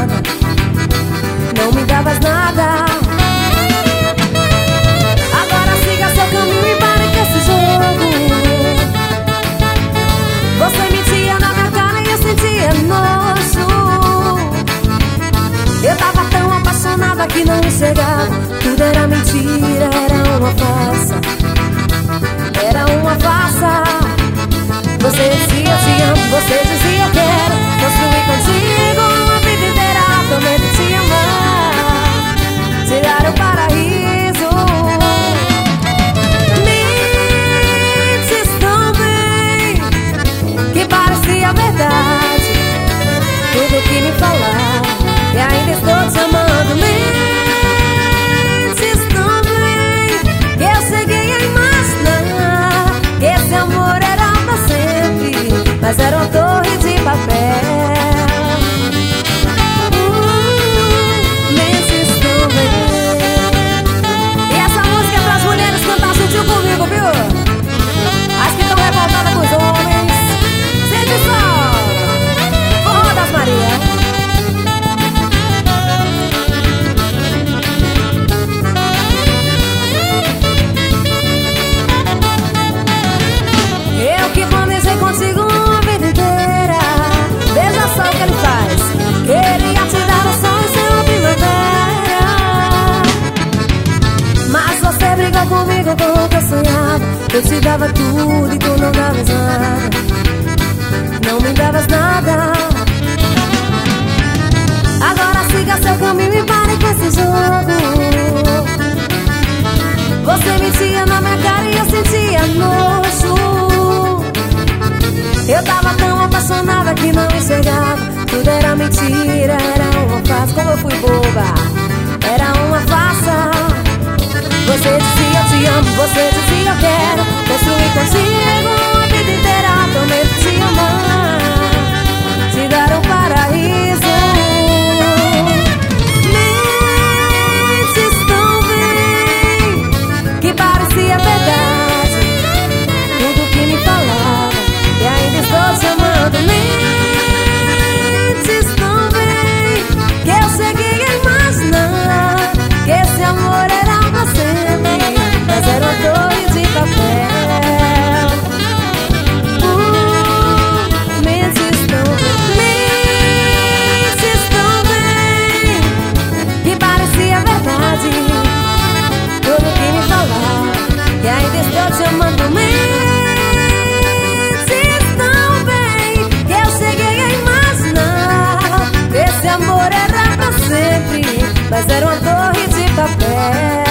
nada, não me davas nada. Agora siga seu caminho e pare com esse jogo. Você mentia na minha cara e eu sentia nojo. Eu tava tão apaixonada que não enxergava. Tudo era mentira, era uma farsa. Era uma farsa. Você dizia eu te amo, você dizia eu quero construir contigo uma vida inteira. Prometo te amar, tirar o paraíso. Mentes tão bem que parecia verdade tudo que me falava, e ainda estou te amando. Mentes tão bem que eu cheguei a imaginar que esse amor era pra sempre, mas era uma torre de papel. Mentes tão bem. E essa música é pras mulheres cantar juntinho comigo, viu? As que estão revoltadas com os homens. Sente só, forró das Maria. Eu que planejei contigo uma vida inteira. Veja só o que ele faz. Queria te dar o sol e ser uma primavera, mas você brigou comigo com o que eu sonhava. Eu te dava tudo e tu não davas nada, não me davas nada. Agora siga seu caminho e pare com esse jogo. Você mentia na minha cara e eu sentia nojo. Eu tava tão apaixonada que não enxergava. Tudo era mentira, era uma farsa. Como eu fui boba, era uma farsa. Você dizia eu te amo, você dizia eu quero construir contigo a vida inteira. Prometo te amar, te dar um paraíso. Mentes tão bem que parecia verdade tudo que me falava, e ainda estou te amando. Mentes tão bem que eu cheguei a imaginar que esse amor era pra sempre, mas era uma torre de papel. Mentes tão bem que parecia verdade tudo que me falava, e ainda estou te amando. Esse amor era pra sempre, mas era uma torre de papel.